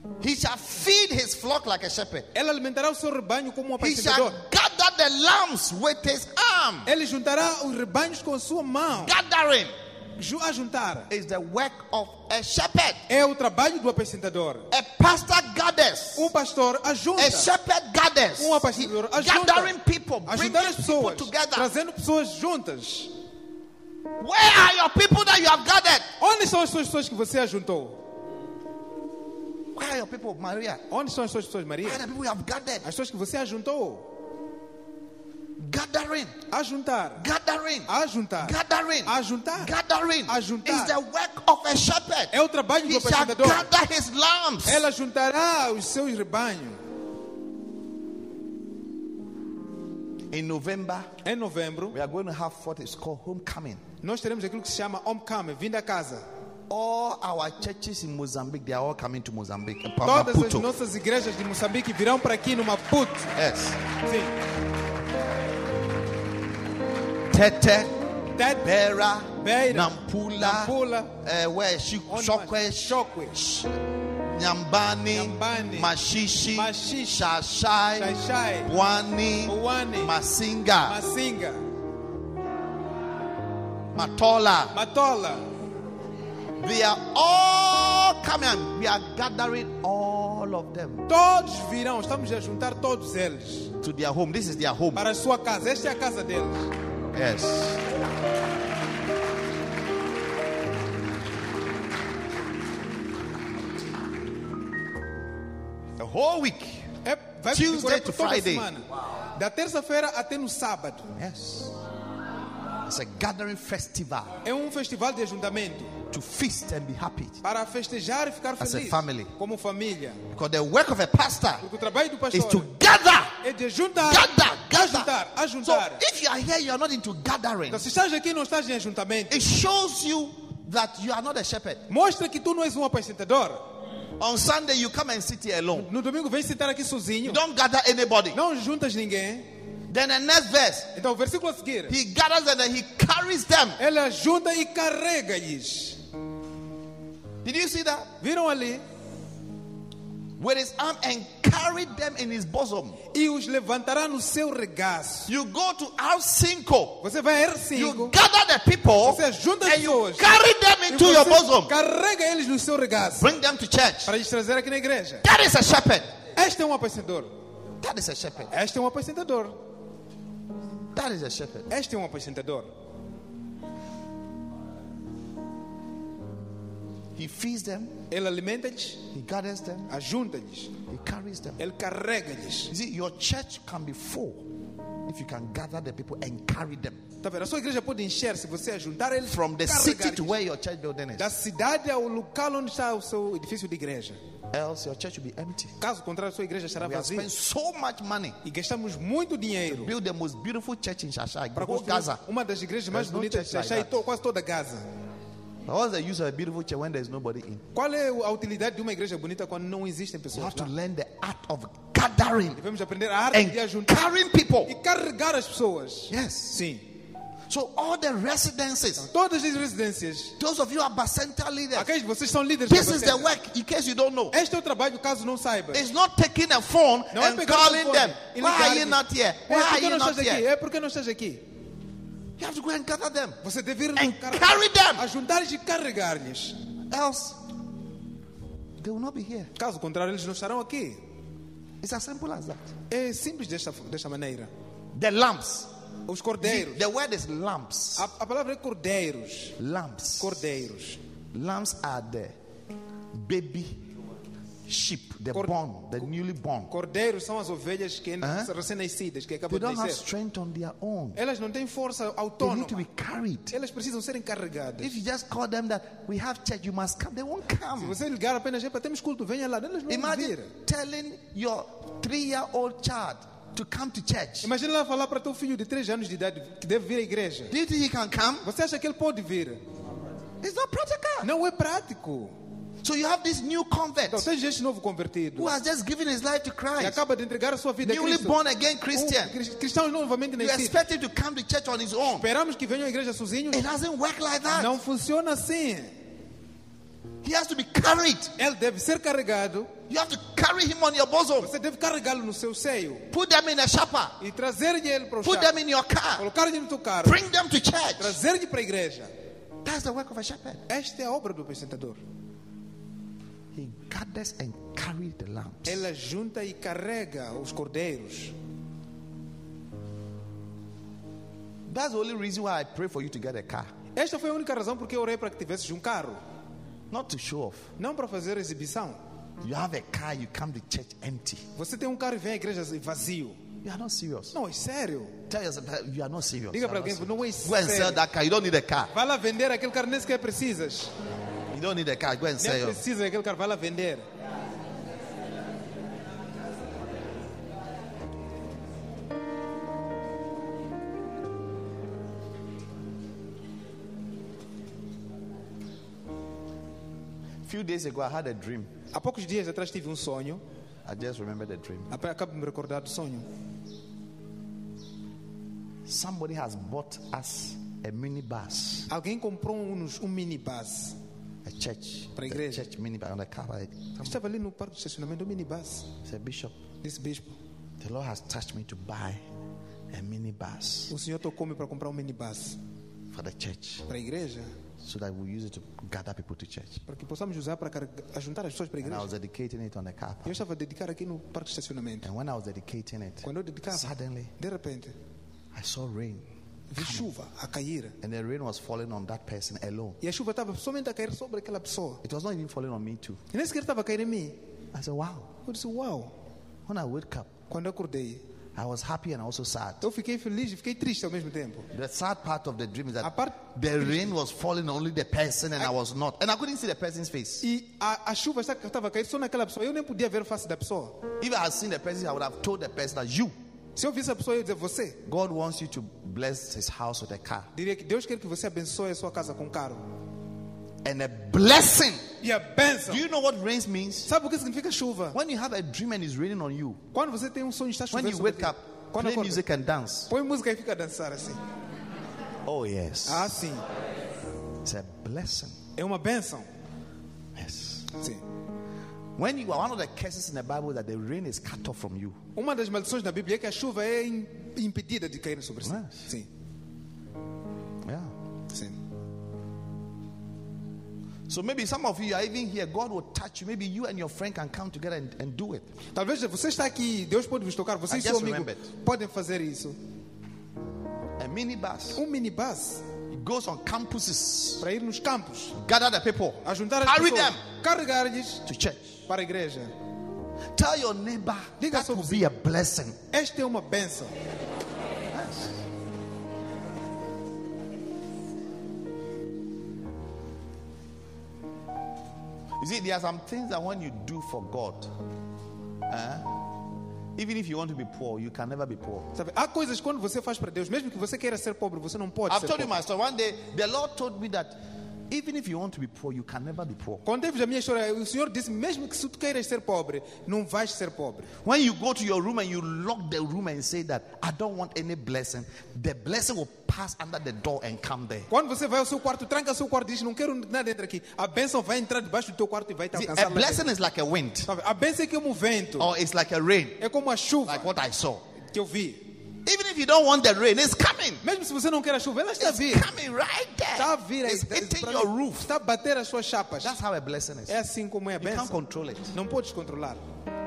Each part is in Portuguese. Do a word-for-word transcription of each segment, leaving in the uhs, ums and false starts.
He shall feed his flock like a shepherd. Ele alimentará o seu rebanho como um He shall apacentador. gather the lambs with his arm. Ele juntará os rebanhos com a sua mão. Gathering Ju- A juntar is the work of a shepherd. é o trabalho do apacentador. A pastor gathers. Um pastor ajunta. A shepherd gathers. Um apacentador He- ajunta. Gathering people, bringing Ajuntar as people pessoas, together. trazendo pessoas juntas. Where are your people that you have gathered? Onde são as suas pessoas que você ajuntou? Where are your people, Maria? Onde são as suas pessoas, Maria? Where are the people you have gathered? As pessoas que você ajuntou. Gathering, Ajuntar. gathering, Ajuntar. gathering, Ajuntar. gathering Ajuntar. is the work of a shepherd. É o trabalho He do shall apacentador. gather his lambs. Ela juntará os seus rebanhos. In November, Em novembro, we are going to have what is called homecoming. nós teremos aquilo que se chama homecoming, vindo a casa. All our churches in Mozambique, they are all coming to Mozambique. and Todas as Maputo. nossas igrejas de Moçambique virão para aqui no Maputo. Yes. Sim. Tete, Tete, Beira, Beira, Nampula, Nampula, uh, where she onde Shokwe, mais? Shokwe, Nyambani, Nyambani, Mashishi, Mashishi, Shashai, Shai-Shai, Wani, Uwane, Masinga, Masinga, Matola. Matola. They are all coming. We are gathering all of them Todos virão, estamos a juntar todos eles to their home. This is their home. para a sua casa. Esta é a casa deles. Yes. The whole week. É, vai Tuesday decorar to por toda a Friday. semana. Da terça-feira até no sábado. Yes. It's a gathering festival É um festival de ajuntamento to feast and be happy. para festejar e ficar As a feliz family. como família. Because the work of a pastor Porque o trabalho do is pastor to gather. é de juntar, Gather, gather. ajuntar, So ajuntar. if you are here, you are not into gathering. Então, se estás aqui e não estás em ajuntamento, It shows you that you are not a shepherd. mostra que tu não és um apacentador. On Sunday, you come and sit here alone. No domingo vem sentar aqui sozinho, You don't gather anybody. não juntas ninguém. Then the next verse, Então o versículo a seguir, he gathers and then he carries them. ele ajunta e carrega-lhes. Did you see that? Viram ali? With his arm and carried them in his bosom. E os levantará no seu regaço. You go to R cinco. Você vai a R You cinco, gather the people você junta as and you pessoas carry them e into your você bosom. carrega eles no seu regaço Bring them to church. para lhes trazer aqui na igreja. That is a shepherd. Este é um apacentador. That is a shepherd. Este é um apacentador. That is a shepherd. Este é um apacentador. He feeds them. Ele alimenta-lhes, He gathers them. ajunta-lhes, He carries them. ele carrega-lhes. You see, your church can be full if you can gather the people and carry them Tá vendo? A sua igreja pode encher se você ajuntar eles from the city carregar-lhes. to where your church building Da is. cidade ao local onde está o seu edifício de igreja. Else your church will be empty. Caso contrário, a sua igreja estará We have vazia. spent so much money E gastamos muito dinheiro build the most beautiful church in Shashai, para whole construir Gaza. uma das igrejas mais There's no bonitas de church like Xaxá e that. to- quase toda Gaza. But what's the use of a beautiful church when there's nobody in? Qual é a utilidade de uma igreja bonita quando não existem You pessoas have to lá? learn the art of gathering Devemos aprender a arte de and ajuntar carrying people. e carregar as pessoas. Yes. Sim. So all the residences, Todas as residências. those of you are Bacenta leaders. Aqueles que vocês são líderes. This da is the Bacenta. work, in case you don't know. Este é o trabalho, caso não saiba. It's not taking a phone Não é and pegar o calling telefone them. e Why are you ligar-lhes. not here? É Why are porque you não not estás aqui? here? É porque não estás aqui? You have to go and gather them. Você deve ir And car- carry them. ajuntar-lhes e carregar-lhes. Else, they will not be here. Caso contrário, eles não estarão aqui. It's as simple as that. É simples desta, desta maneira. The lamps. Os See, cordeiros. the word is lamps. A, a palavra é cordeiros. Lamps. Cordeiros. Lambs are the baby sheep, the Cord- born, the newly born. Cordeiros são as ovelhas que ainda Hã? são recém-nascidas, que They acabam de don't have nascer. strength on their own. Elas não têm força They autônoma. need to be carried. Elas precisam serem carregadas. If you just call them that we have church, you must come, they won't Se come. você ligar apenas, "Epa, temos culto, venha lá", elas não vão Imagine vir. telling your three-year-old child to come to church. Imagina lá falar para teu filho de três anos de idade que deve vir à igreja. Do you think he can come? Você acha que ele pode vir? It's not practical. Não é prático. So you have this new convert Então, tens este novo convertido who has just given his life to que Christ, acaba de entregar a sua vida a newly Cristo. born again Um Christian. cris- cristão novamente You nascido. expect him to come to church on his own. Esperamos que venham à igreja sozinhos. It doesn't work like that. Não funciona assim. He has to be carried. Ele deve ser carregado. You have to carry him on your bosom. Você deve carregá-lo no seu seio. Put them in a shopper. E trazer-lhe ele para o Put chapa. them in your car. Colocar-lhe no teu carro. Bring them to church. Trazer-lhe para a igreja. That's the work of a shepherd. Esta é a obra do apacentador. He gathers and carries the lambs. Ela junta e carrega os cordeiros. That's the only reason why I pray for you to get a car. Esta foi a única razão porque eu orei para que tivesses um carro. Not to show off. Não para fazer exibição. You have a car, you come to church empty. Você tem um carro e vem à igreja vazio. You are not serious. Não, é sério. Tell yourself you are not serious. Diga You para are alguém, not não é serious. Go and sell sério. that car. You don't need a car. Vai lá vender aquele carro, nem sequer precisas. You don't need a car. Go and Nem sell yours. precisa daquele carro, vai lá vender. A few days ago, I had a dream. Há poucos dias atrás tive um sonho. I just remember the dream. Acabo de me recordar do sonho. Somebody has bought us a minibus, Alguém comprou um, um minibus. a church, Para a the igreja. church minibus on the car. Right? Estava ali no parque de estacionamento do minibus. Said, Bishop, Disse, bispo, the Lord has touched me to buy a minibus o senhor tocou-me para comprar um minibus for the church, para a igreja, so that we use it to gather people to church. para que possamos usar para carregar- ajuntar as pessoas para a And I igreja. was dedicating it on the car Eu park. estava a dedicar aqui no parque de estacionamento. And when I was dedicating it, Quando eu dedicava, suddenly de repente, I saw rain, vi chuva a cair. and the rain was falling on that person alone. E a chuva estava somente a cair sobre aquela pessoa. It was not even falling on me too. E nem sequer estava a cair em mim. I said, wow. Eu disse, uau. When I woke up, Quando eu acordei, I was happy and also sad. eu fiquei feliz e fiquei triste ao mesmo tempo. The sad part of the dream is A that parte the rain was falling on only the person and I was not. And I couldn't see the person's face. E a, a chuva estava a cair só naquela pessoa. Eu nem podia ver a face da pessoa. If I had seen the person, I would have told the person that you, Se eu visse a pessoa, eu ia dizer, você. God wants you to bless his house with a car. Diria que Deus quer que você abençoe a sua casa com um carro. And a blessing. E a bênção. Do you know what rain means? Sabe o que significa chuva? When you have a dream and it's raining on you, Quando você tem um sonho e está when chovendo you sobre wake ti. up, Quando play acorda, music and dance. põe música e fica a dançar assim. Oh, yes. Ah, sim. It's a blessing. É uma bênção. Yes. Sim. When you are one of the curses in the Bible that the rain is cut off from you. Uma das maldições da Bíblia é que a chuva é im- impedida de cair sobre si. Yes. Sim. Yeah. Sim. So maybe some of you are even here. God will touch you. Maybe you and your friend can come together and, and do it. Talvez você está aqui, Deus pode vos tocar. Você I e seu just amigo remembered. podem fazer isso. A minibus. Um minibus It goes on campuses. para ir nos campos, Gather the people. a juntar as Carry pessoas, them carregar-lhes to church. para a igreja. Tell your neighbor Diga that ao seu will be a blessing. Esta é uma bênção. You see, there are some things that when you do for God, eh, even if you want to be poor, you can never be poor. Sabe, há coisas que quando você faz para Deus, mesmo que você queira ser pobre, você não pode I've ser told you pobre. my story. One day, the Lord told me that even if you want to be poor, you can never be poor. Quando teve a minha história, o Senhor disse, mesmo que se tu queiras ser pobre, não vais ser pobre. When you go to your room and you lock the room and say that I don't want any blessing, the blessing will pass under the door and come there. Quando você vai ao seu quarto, tranca o seu quarto e diz, não quero nada dentro aqui. A bênção vai entrar debaixo do teu quarto e vai te See, alcançar a lá blessing dentro. is like a wind, Sabe, a bênção é como um vento. or it's like a rain, É como a chuva like what I saw. que eu vi. Even if you don't want the rain, it's coming. Mesmo se você não quer a chuva, ela está a It's vir. coming right Está a there. vir. It's Está, hitting para- your roof. está a bater as suas chapas. That's how a blessing is. É assim como é a You can't bênção. control it. Não podes controlar.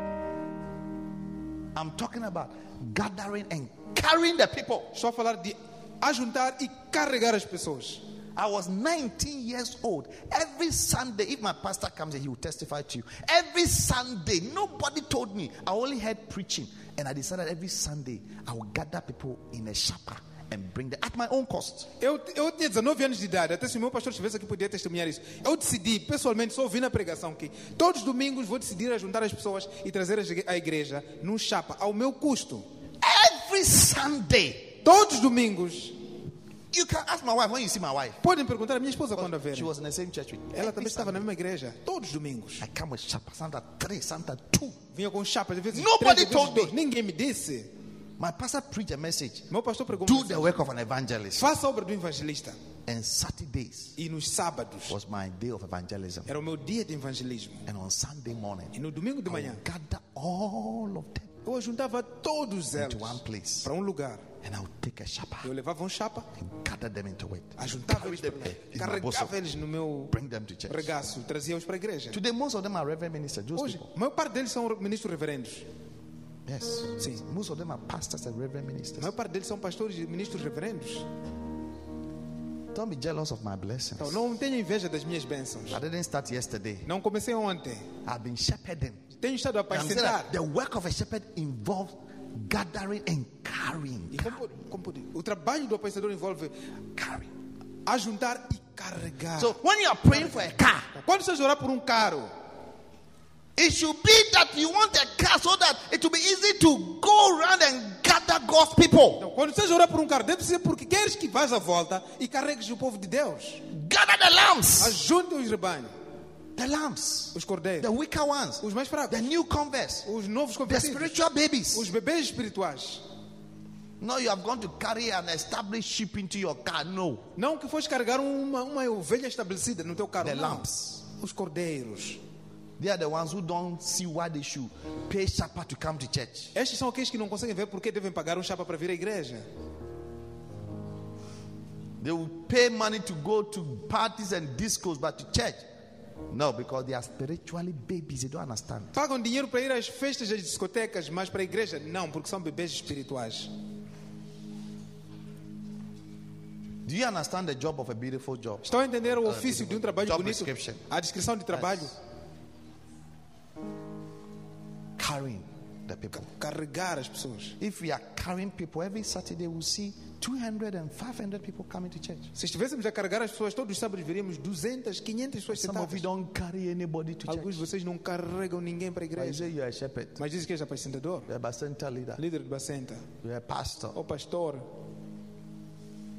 I'm talking about gathering and carrying the people. Só falar de ajuntar e carregar as pessoas. I was nineteen years old. Every Sunday, if my pastor comes here, he will testify to you. Every Sunday, nobody told me. I only heard preaching. And I decided every Sunday, I will gather people in a shapa and bring them at my own cost. Eu, eu tinha dezenove anos de idade, até se o meu pastor estivesse aqui podia testemunhar isso. Eu decidi, pessoalmente, só ouvi na pregação que todos os domingos vou decidir a juntar as pessoas e trazer à igreja num chapa, ao meu custo. Every Sunday. Todos os domingos. You can ask my wife when you see my wife. Podem perguntar à minha esposa quando a ver. She was in the same church with me. Ela Every também estava na Sunday. mesma igreja. Todos os domingos. I come with shapa, Santa three, Santa two. Vinha com chapas, às vezes Nobody três, às vezes told me. dois. Ninguém me disse. My pastor preached a message. Meu pastor pregou Do uma the mensagem. work of an evangelist. Faça a obra do evangelista. And Saturdays E nos sábados was my day of evangelism. era o meu dia de evangelismo. And on Sunday E morning, no domingo de I manhã would gather all of them eu juntava todos eles into one place. para um lugar. And I would take a shapa Eu levava um chapa, and gather them into it. ajuntava Carry eles them para lá, in my bosom. carregava eles no meu Bring them to church. regaço, trazia-os para a igreja. Today, most of them are reverend ministers. Those Hoje, people. a maior parte deles são ministros reverendos. Yes. Sim. Most of them are pastors and reverend A ministers. maior parte deles são pastores e ministros reverendos. Don't be jealous of my blessings. Então, não tenha inveja das minhas bênçãos. I didn't start yesterday. Não comecei ontem. I've been shepherding. Tenho estado a And I'm saying that apacentar. the work of a shepherd involves gathering and carrying. E como, como pode- o trabalho do apacenador envolve Carrying. ajuntar e carregar. So when you are praying for a car, Quando você orar por um carro, it should be that you want a car so that it will be easy to go around and gather God's people. então, quando você orar por um carro, deve ser porque queres que vás à volta e carregues o povo de Deus. Gather the lambs, Ajunte os rebanhos, the lambs, os cordeiros, the weaker ones, os mais fracos, the new converts, os novos the convertidos, spiritual babies. os bebês espirituais. No, you have gone to carry an established sheep into your car. No. Não que fosse carregar uma, uma ovelha estabelecida no teu carro. The não. lambs. Os cordeiros. They are the ones who don't see why they should pay shapa to come to church. Estes são aqueles que não conseguem ver porque devem pagar um chapa para vir à igreja. They will pay money to go to parties and discos, but to church, no, because they are spiritually babies. They don't understand. Pagam dinheiro para ir às festas, às discotecas, mas para a igreja não, porque são bebês espirituais. Do you understand the job of a beautiful job? Estão a entender o ofício de um trabalho Job bonito? description. A descrição de trabalho. Carrying the people. Carregar as pessoas. If we are carrying people every Saturday, we'll see two hundred and five hundred people coming to church. Se estivéssemos a carregar as pessoas, todos os sábados veríamos duzentas, quinhentas pessoas Some of you sentadas. don't carry anybody to Alguns de church. vocês não carregam ninguém para a But you igreja. say you are a shepherd, Mas dizem que és apacentador, you are a center leader, líder de bacenta, you are a pastor. ou pastor.